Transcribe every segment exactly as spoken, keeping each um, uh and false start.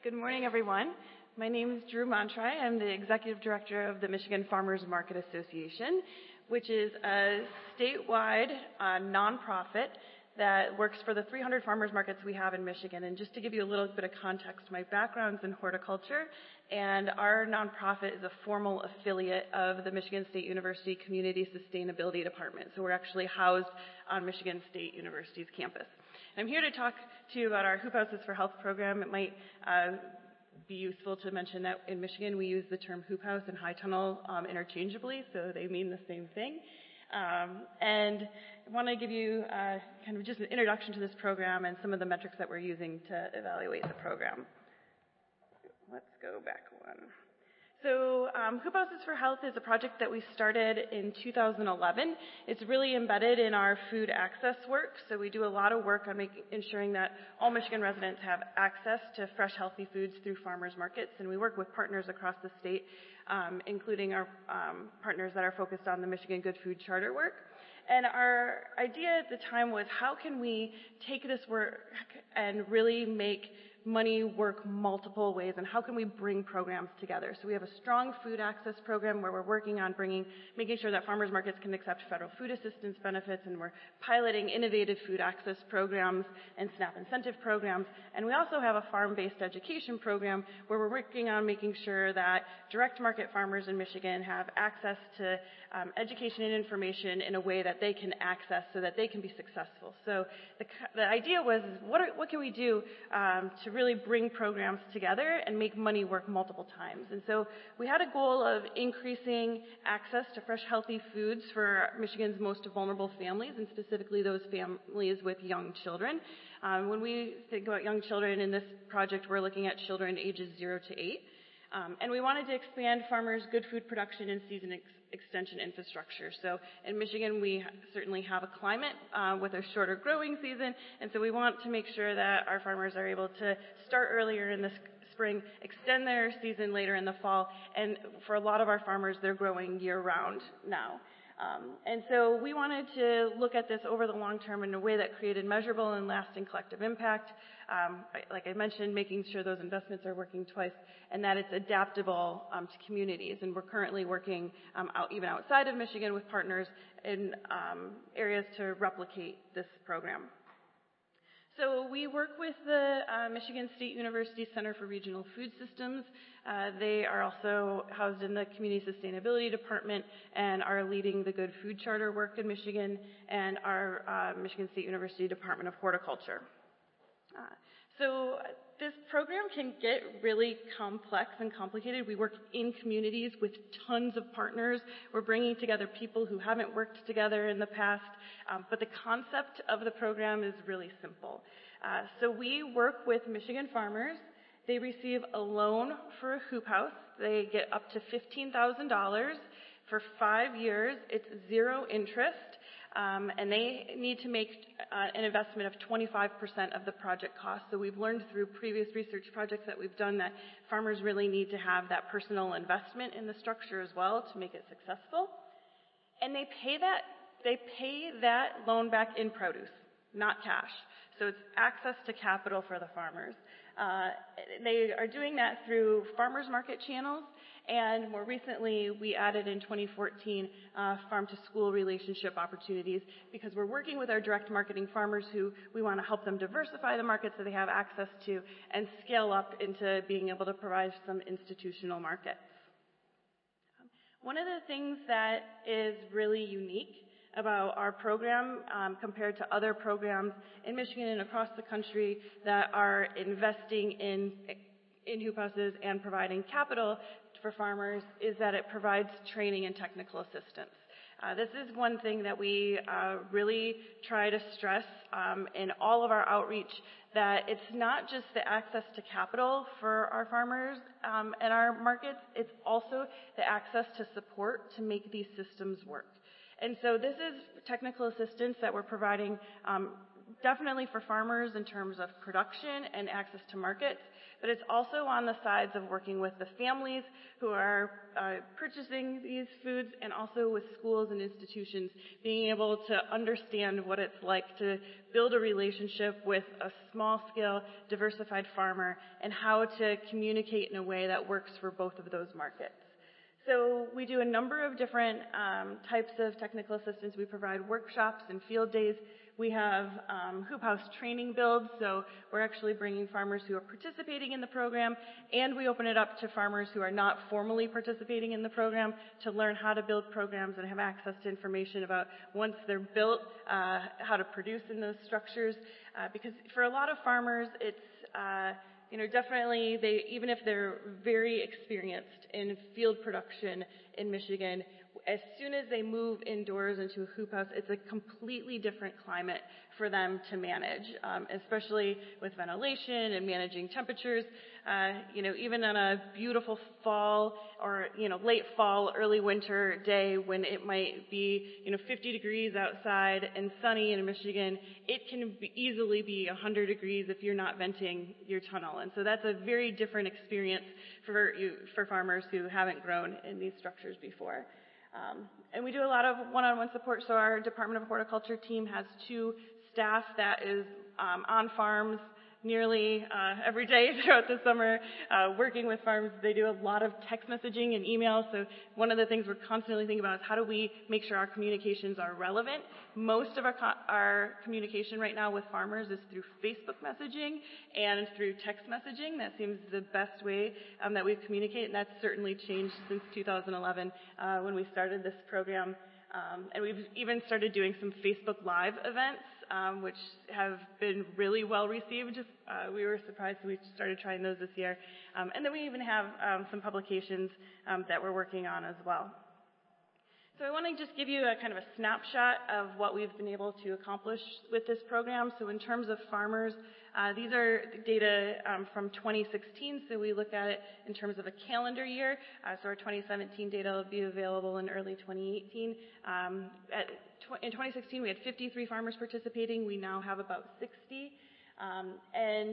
Good morning, everyone. My name is Drew Montry. I'm the Executive Director of the Michigan Farmers Market Association, which is a statewide uh, nonprofit that works for the three hundred farmers markets we have in Michigan. And just to give you a little bit of context, my background's in horticulture, and our nonprofit is a formal affiliate of the Michigan State University Community Sustainability Department. So we're actually housed on Michigan State University's campus. And I'm here to talk to you about our Hoop Houses for Health program. It might uh, be useful to mention that in Michigan we use the term hoop house and high tunnel um, interchangeably, so they mean the same thing. Um, and I want to give you uh, kind of just an introduction to this program and some of the metrics that we're using to evaluate the program. Let's go back one. So um, Hoop Houses for Health is a project that we started in two thousand eleven. It's really embedded in our food access work. So we do a lot of work on making, ensuring that all Michigan residents have access to fresh, healthy foods through farmers markets. And we work with partners across the state, um, including our um, partners that are focused on the Michigan Good Food Charter work. And our idea at the time was, how can we take this work and really make money work multiple ways, and how can we bring programs together? So we have a strong food access program where we're working on bringing, making sure that farmers markets can accept federal food assistance benefits, and we're piloting innovative food access programs and SNAP incentive programs. And we also have a farm-based education program where we're working on making sure that direct market farmers in Michigan have access to um, education and information in a way that they can access so that they can be successful. So the, the idea was, what, are, what can we do um, to really bring programs together and make money work multiple times? And so we had a goal of increasing access to fresh, healthy foods for Michigan's most vulnerable families, and specifically those families with young children. Um, when we think about young children in this project, we're looking at children ages zero to eight. Um, and we wanted to expand farmers' good food production and season ex- extension infrastructure. So in Michigan, we ha- certainly have a climate uh, with a shorter growing season, and so we want to make sure that our farmers are able to start earlier in the spring, extend their season later in the fall, and for a lot of our farmers, they're growing year-round now. Um, and so we wanted to look at this over the long term in a way that created measurable and lasting collective impact. Um, like I mentioned, making sure those investments are working twice, and that it's adaptable um, to communities. And we're currently working um, out, even outside of Michigan with partners in um, areas to replicate this program. So we work with the uh, Michigan State University Center for Regional Food Systems. Uh, they are also housed in the Community Sustainability Department and are leading the Good Food Charter work in Michigan, and our uh, Michigan State University Department of Horticulture. Uh, so this program can get really complex and complicated. We work in communities with tons of partners. We're bringing together people who haven't worked together in the past, um, but the concept of the program is really simple. Uh, so we work with Michigan farmers. They receive a loan for a hoop house. They get up to fifteen thousand dollars for five years. It's zero interest. Um, and they need to make uh, an investment of twenty-five percent of the project cost. So we've learned through previous research projects that we've done that farmers really need to have that personal investment in the structure as well to make it successful. And they pay that, they pay that loan back in produce, not cash. So it's access to capital for the farmers. Uh, they are doing that through farmers market channels, and more recently we added in twenty fourteen uh, farm-to-school relationship opportunities, because we're working with our direct marketing farmers who we want to help them diversify the markets that they have access to and scale up into being able to provide some institutional markets. One of the things that is really unique about our program um, compared to other programs in Michigan and across the country that are investing in, in hoop houses and providing capital for farmers is that it provides training and technical assistance. Uh, this is one thing that we uh, really try to stress um, in all of our outreach, that it's not just the access to capital for our farmers um, and our markets, it's also the access to support to make these systems work. And so this is technical assistance that we're providing um, definitely for farmers in terms of production and access to markets, but it's also on the sides of working with the families who are uh, purchasing these foods, and also with schools and institutions, being able to understand what it's like to build a relationship with a small-scale, diversified farmer, and how to communicate in a way that works for both of those markets. So we do a number of different um, types of technical assistance. We provide workshops and field days. We have um, Hoop House training builds, so we're actually bringing farmers who are participating in the program, and we open it up to farmers who are not formally participating in the program to learn how to build programs and have access to information about, once they're built, uh, how to produce in those structures. Uh, because for a lot of farmers, it's uh, you know, definitely, they, even if they're very experienced in field production in Michigan, as soon as they move indoors into a hoop house, it's a completely different climate for them to manage, um, especially with ventilation and managing temperatures. Uh, you know, even on a beautiful fall or, you know, late fall, early winter day when it might be, you know, fifty degrees outside and sunny in Michigan, it can be easily be one hundred degrees if you're not venting your tunnel. And so that's a very different experience for you, for farmers who haven't grown in these structures before. Um, and we do a lot of one-on-one support. So our Department of Horticulture team has two staff that is um, on farms nearly uh, every day throughout the summer, uh, working with farms. They do a lot of text messaging and email. So one of the things we're constantly thinking about is how do we make sure our communications are relevant. Most of our, co- our communication right now with farmers is through Facebook messaging and through text messaging. That seems the best way um, that we communicate, and that's certainly changed since two thousand eleven uh, when we started this program. Um, and we've even started doing some Facebook Live events, um, which have been really well received. Uh, we were surprised, so we started trying those this year. Um, and then we even have um, some publications um, that we're working on as well. So I want to just give you a kind of a snapshot of what we've been able to accomplish with this program. So in terms of farmers, uh, these are data um, from twenty sixteen, so we look at it in terms of a calendar year. Uh, so our twenty seventeen data will be available in early twenty eighteen. Um, at tw- in twenty sixteen, we had fifty-three farmers participating. We now have about sixty. Um, and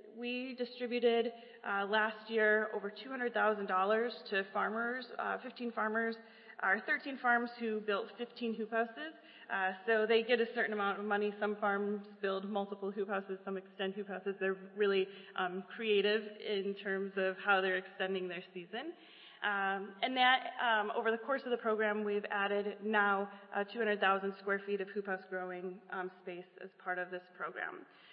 we distributed uh, last year over two hundred thousand dollars to farmers, uh, fifteen farmers, our thirteen farms who built fifteen hoop houses. Uh, so they get a certain amount of money. Some farms build multiple hoop houses, some extend hoop houses. They're really um, creative in terms of how they're extending their season. Um, and that, um, over the course of the program, we've added now uh, two hundred thousand square feet of hoop house growing um, space as part of this program.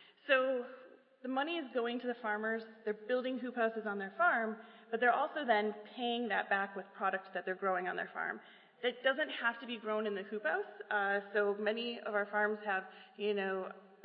So the money is going to the farmers. They're building hoop houses on their farm, but they're also then paying that back with products that they're growing on their farm. It doesn't have to be grown in the hoop house. Uh, so many of our farms have, you know,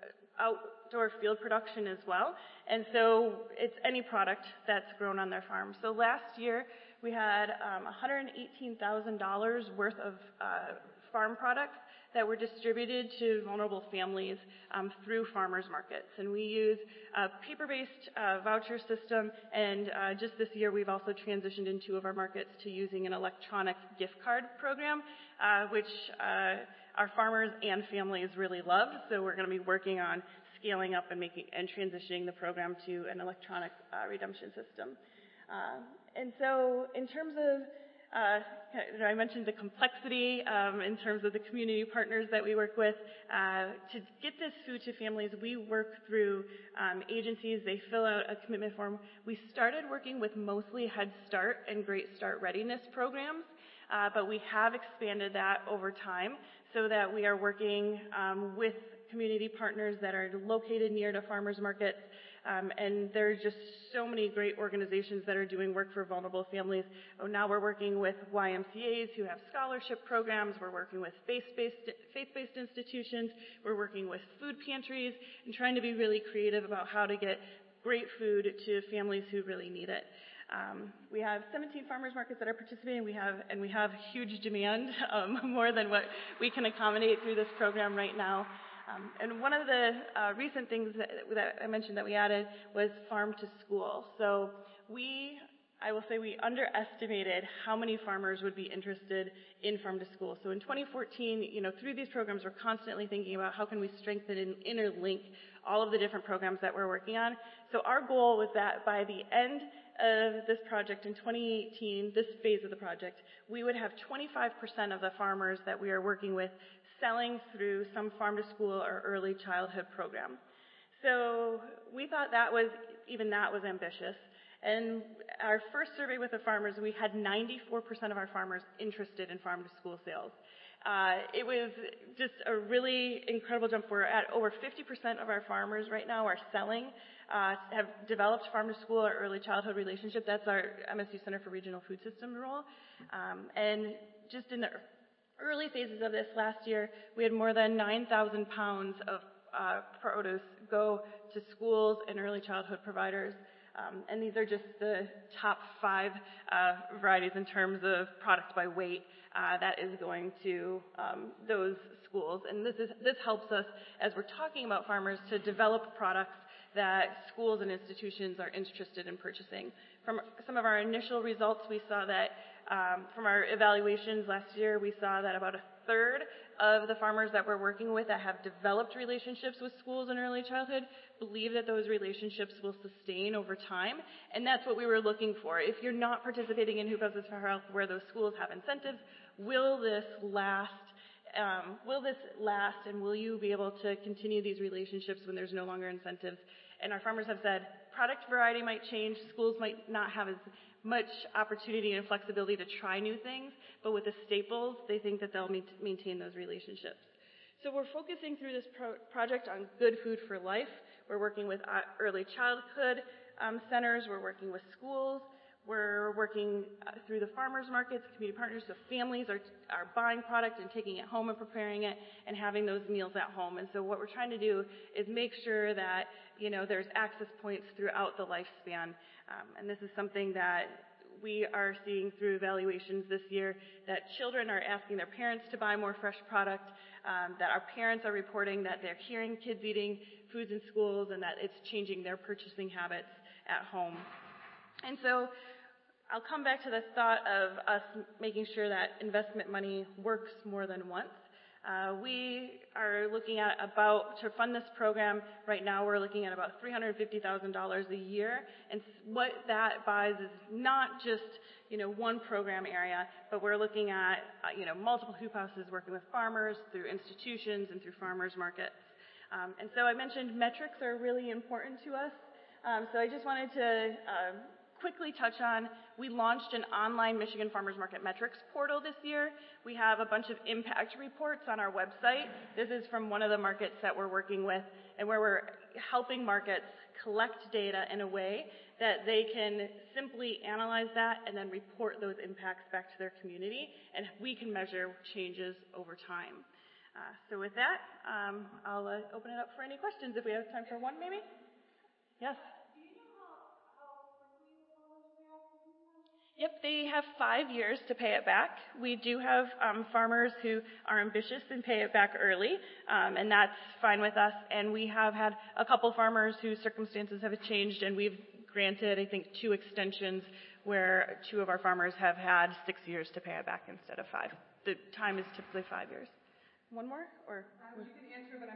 outdoor field production as well. And so it's any product that's grown on their farm. So last year we had um, one hundred eighteen thousand dollars worth of uh, farm products that were distributed to vulnerable families um, through farmers markets. And we use a paper-based uh, voucher system, and uh, just this year we've also transitioned in two of our markets to using an electronic gift card program, uh, which uh, our farmers and families really love. So we're going to be working on scaling up and making and transitioning the program to an electronic uh, redemption system. Uh, and so in terms of Uh, I mentioned the complexity um, in terms of the community partners that we work with. Uh, to get this food to families, we work through um, agencies. They fill out a commitment form. We started working with mostly Head Start and Great Start Readiness programs, uh, but we have expanded that over time so that we are working um, with community partners that are located near to farmers markets. Um, and there are just so many great organizations that are doing work for vulnerable families. Oh, now we're working with Y M C As who have scholarship programs. We're working with faith-based, faith-based institutions. We're working with food pantries and trying to be really creative about how to get great food to families who really need it. Um, we have seventeen farmers markets that are participating. We have, and we have huge demand, um, more than what we can accommodate through this program right now. Um, and one of the uh, recent things that, that I mentioned that we added was farm to school. So we I will say we underestimated how many farmers would be interested in Farm to School. So in twenty fourteen, you know, through these programs, we're constantly thinking about how can we strengthen and interlink all of the different programs that we're working on. So our goal was that by the end of this project in twenty eighteen, this phase of the project, we would have twenty-five percent of the farmers that we are working with selling through some Farm to School or early childhood program. So we thought that was, even that was ambitious. And our first survey with the farmers, we had ninety-four percent of our farmers interested in Farm to School sales. Uh, it was just a really incredible jump. We're at over fifty percent of our farmers right now are selling, uh, have developed Farm to School or early childhood relationship. That's our M S U Center for Regional Food System role. Um, and just in the early phases of this last year, we had more than nine thousand pounds of uh, produce go to schools and early childhood providers. Um, and these are just the top five uh, varieties in terms of product by weight uh, that is going to um, those schools. And this is this helps us, as we're talking about farmers, to develop products that schools and institutions are interested in purchasing. From some of our initial results, we saw that um, from our evaluations last year, we saw that about a third of the farmers that we're working with that have developed relationships with schools in early childhood believe that those relationships will sustain over time, and that's what we were looking for. If you're not participating in Hoop Houses for Health where those schools have incentives, will this last? Um, will this last, and will you be able to continue these relationships when there's no longer incentives? And our farmers have said product variety might change, schools might not have as much opportunity and flexibility to try new things, but with the staples, they think that they'll maintain those relationships. So we're focusing through this pro- project on good food for life. We're working with uh, early childhood um, centers. We're working with schools. We're working uh, through the farmers markets, community partners, so families are, are buying product and taking it home and preparing it and having those meals at home. And so what we're trying to do is make sure that, you know, there's access points throughout the lifespan. Um, and this is something that we are seeing through evaluations this year, that children are asking their parents to buy more fresh product, um, that our parents are reporting that they're hearing kids eating foods in schools and that it's changing their purchasing habits at home. And so I'll come back to the thought of us making sure that investment money works more than once. Uh, we are looking at about, to fund this program, right now we're looking at about three hundred fifty thousand dollars a year. And what that buys is not just, you know, one program area, but we're looking at, uh, you know, multiple hoop houses working with farmers through institutions and through farmers markets. Um, and so I mentioned metrics are really important to us. Um, so I just wanted to uh, quickly touch on, we launched an online Michigan Farmers Market Metrics portal this year. We have a bunch of impact reports on our website. This is from one of the markets that we're working with, and where we're helping markets collect data in a way that they can simply analyze that and then report those impacts back to their community, and we can measure changes over time. Uh, so with that, um, I'll uh, open it up for any questions if we have time for one, maybe? Yes? Yep, they have five years to pay it back. We do have um, farmers who are ambitious and pay it back early, um, and that's fine with us. And we have had a couple farmers whose circumstances have changed, and we've granted, I think, two extensions where two of our farmers have had six years to pay it back instead of five. The time is typically five years. One more? Or? Uh, you can answer, but I'm